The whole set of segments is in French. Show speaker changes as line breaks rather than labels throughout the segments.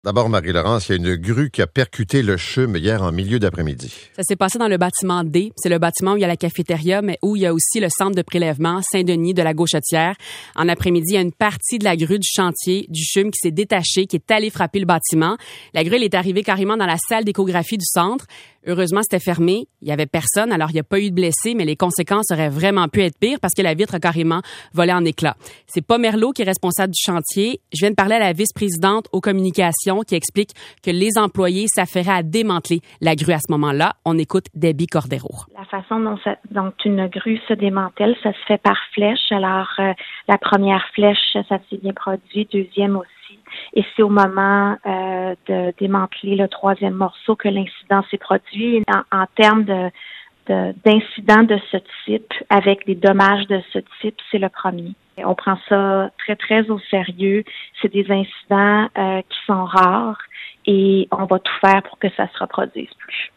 D'abord, Marie-Laurence, il y a une grue qui a percuté le CHUM hier en milieu d'après-midi.
Ça s'est passé dans le bâtiment D. C'est le bâtiment où il y a la cafétéria, mais où il y a aussi le centre de prélèvement Saint-Denis de la Gauchetière. En après-midi, il y a une partie de la grue du chantier du CHUM qui s'est détachée, qui est allée frapper le bâtiment. La grue, elle est arrivée carrément dans la salle d'échographie du centre. Heureusement, c'était fermé. Il y avait personne, alors il n'y a pas eu de blessés, mais les conséquences auraient vraiment pu être pires parce que la vitre a carrément volé en éclats. C'est pas Merlot qui est responsable du chantier. Je viens de parler à la vice-présidente aux communications qui explique que les employés s'affairaient à démanteler la grue à ce moment-là. On écoute Debbie Cordero.
La façon dont une grue se démantèle, ça se fait par flèche. Alors, la première flèche, ça s'est bien produit, deuxième aussi. Et c'est au moment de démanteler le troisième morceau que l'incident s'est produit. En termes d'incidents de ce type, avec des dommages de ce type, c'est le premier. On prend ça très, très au sérieux. C'est des incidents qui sont rares et on va tout faire pour que ça se reproduise plus.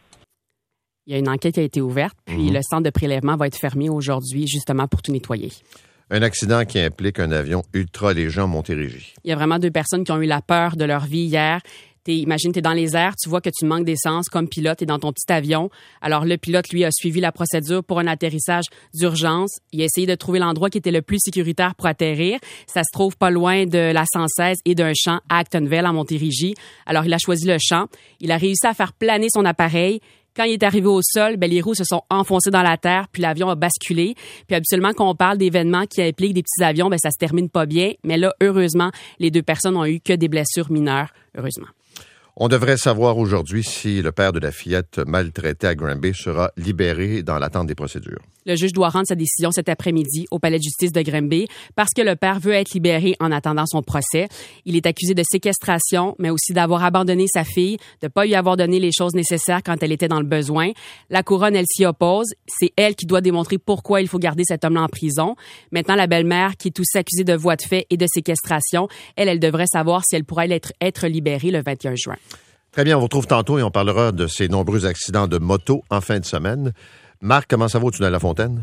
Il y a une enquête qui a été ouverte, puis le centre de prélèvement va être fermé aujourd'hui justement pour tout nettoyer.
Un accident qui implique un avion ultra-léger en Montérégie.
Il y a vraiment 2 personnes qui ont eu la peur de leur vie hier. Imagine, tu es dans les airs, tu vois que tu manques d'essence comme pilote, tu es dans ton petit avion. Alors, le pilote, lui, a suivi la procédure pour un atterrissage d'urgence. Il a essayé de trouver l'endroit qui était le plus sécuritaire pour atterrir. Ça se trouve pas loin de la 116 et d'un champ à Actonville, en Montérégie. Alors, il a choisi le champ. Il a réussi à faire planer son appareil. Quand il est arrivé au sol, les roues se sont enfoncées dans la terre, puis l'avion a basculé. Puis habituellement, quand on parle d'événements qui impliquent des petits avions, ça se termine pas bien. Mais là, heureusement, les 2 personnes ont eu que des blessures mineures, heureusement.
On devrait savoir aujourd'hui si le père de la fillette maltraitée à Granby sera libéré dans l'attente des procédures.
Le juge doit rendre sa décision cet après-midi au palais de justice de Granby parce que le père veut être libéré en attendant son procès. Il est accusé de séquestration, mais aussi d'avoir abandonné sa fille, de ne pas lui avoir donné les choses nécessaires quand elle était dans le besoin. La couronne, elle s'y oppose. C'est elle qui doit démontrer pourquoi il faut garder cet homme-là en prison. Maintenant, la belle-mère, qui est aussi accusée de voie de fait et de séquestration, elle devrait savoir si elle pourrait être libérée le 21 juin.
Très bien, on vous retrouve tantôt et on parlera de ces nombreux accidents de moto en fin de semaine. Marc, comment ça va au tunnel La Fontaine?